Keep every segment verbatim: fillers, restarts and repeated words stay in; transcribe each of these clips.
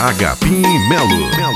Agapim Melo.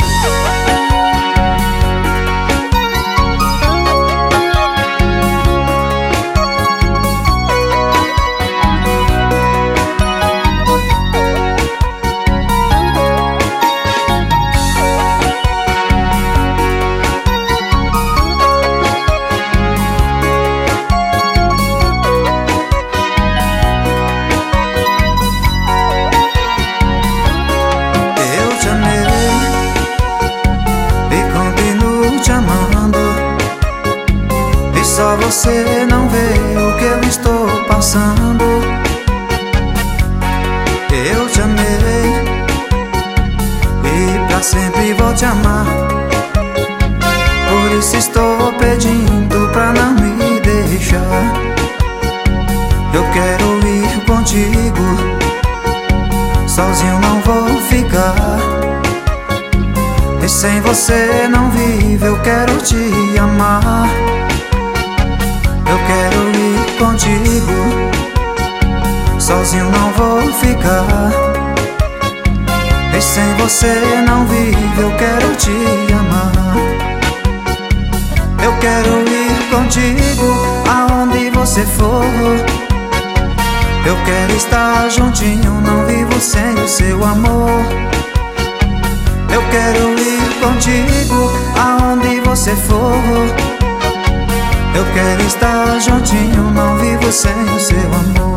Só você não vê o que eu estou passando. Eu te amei e pra sempre vou te amar. Por isso estou pedindo pra não me deixar. Eu quero ir contigo, sozinho não vou ficar. E sem você não vivo, eu quero te amar. Eu quero ir contigo, sozinho não vou ficar. E sem você não vivo, eu quero te amar. Eu quero ir contigo, aonde você for. Eu quero estar juntinho, não vivo sem o seu amor. Eu quero ir contigo, aonde você for. Eu quero estar juntinho, não vivo sem o seu amor.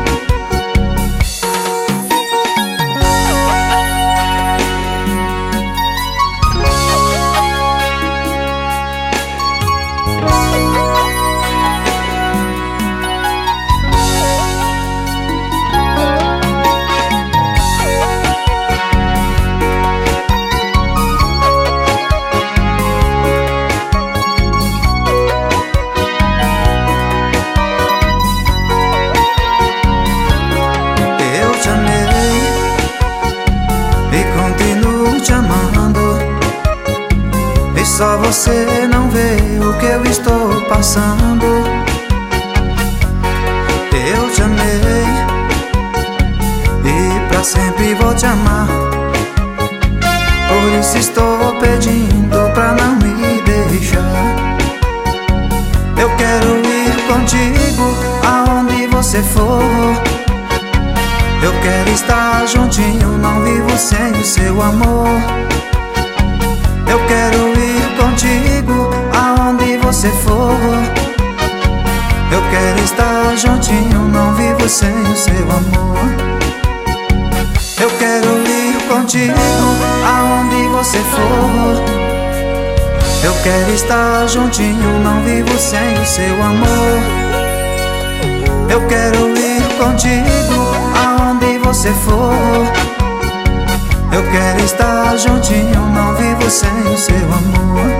Só você não vê o que eu estou passando. Eu te amei e pra sempre vou te amar. Por isso estou pedindo pra não me deixar. Eu quero ir contigo, aonde você for. Eu quero estar juntinho, não vivo sem o seu amor. Eu quero ir contigo, aonde você for. Eu quero estar juntinho, não vivo sem o seu amor. Eu quero ir contigo, aonde você for. Eu quero estar juntinho, não vivo sem o seu amor. Eu quero ir contigo, aonde você for. Eu quero estar juntinho, não vivo sem o seu amor.